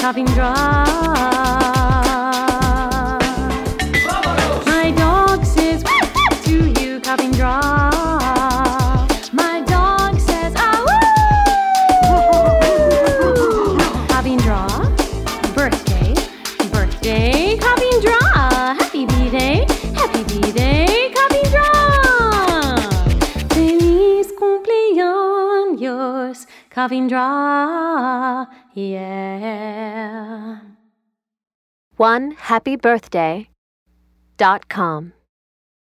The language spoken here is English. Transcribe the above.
Cavindra. My dog says to you, Cavindra. My dog says Cavindra, birthday, birthday, Cavindra. Happy B-Day, Cavindra. Feliz cumpleaños, Cavindra. Yeah. OneHappyBirthday.com